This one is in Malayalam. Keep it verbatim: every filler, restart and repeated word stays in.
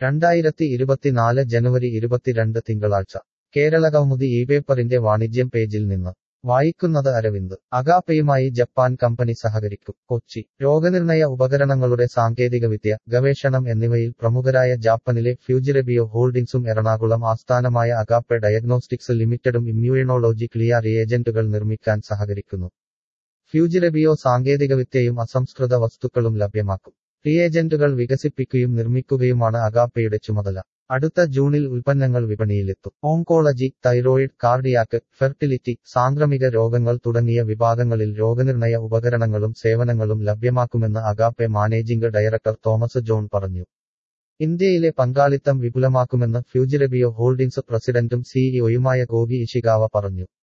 രണ്ടായിരത്തി ഇരുപത്തിനാല് ജനുവരി ഇരുപത്തിരണ്ട് തിങ്കളാഴ്ച കേരളകൗമുദി ഇപേപ്പറിന്റെ വാണിജ്യം പേജിൽ നിന്ന് വായിക്കുന്നത് അരവിന്ദ്. അഗാപ്പയുമായി ജപ്പാൻ കമ്പനി സഹകരിക്കും. കൊച്ചി. രോഗനിർണയ ഉപകരണങ്ങളുടെ സാങ്കേതികവിദ്യ, ഗവേഷണം എന്നിവയിൽ പ്രമുഖരായ ജാപ്പനിലെ ഫ്യൂജിറബിയോ ഹോൾഡിംഗ്സും എറണാകുളം ആസ്ഥാനമായ അഗാപ്പെ ഡയഗ്നോസ്റ്റിക്സ് ലിമിറ്റഡും ഇമ്മ്യൂണോളജി ക്ലിയ റിയേജന്റുകൾ നിർമ്മിക്കാൻ സഹകരിക്കുന്നു. ഫ്യൂജിറബിയോ സാങ്കേതികവിദ്യയും അസംസ്കൃത വസ്തുക്കളും ലഭ്യമാക്കും. റിയേജന്റുകൾ വികസിപ്പിക്കുകയും നിർമ്മിക്കുകയുമാണ് അഗാപ്പയുടെ ചുമതല. അടുത്ത ജൂണിൽ ഉൽപ്പന്നങ്ങൾ വിപണിയിലെത്തും. ഓങ്കോളജി, തൈറോയിഡ്, കാർഡിയാക്ക്, ഫെർട്ടിലിറ്റി, സാംക്രമിക രോഗങ്ങൾ തുടങ്ങിയ വിഭാഗങ്ങളിൽ രോഗനിർണയ ഉപകരണങ്ങളും സേവനങ്ങളും ലഭ്യമാക്കുമെന്ന് അഗാപ്പെ മാനേജിംഗ് ഡയറക്ടർ തോമസ് ജോൺ പറഞ്ഞു. ഇന്ത്യയിലെ പങ്കാളിത്തം വിപുലമാക്കുമെന്ന് ഫ്യൂജിറബിയോ ഹോൾഡിംഗ്സ് പ്രസിഡന്റും സിഇഒയുമായ ഗോഗി ഇഷിഗാവ പറഞ്ഞു.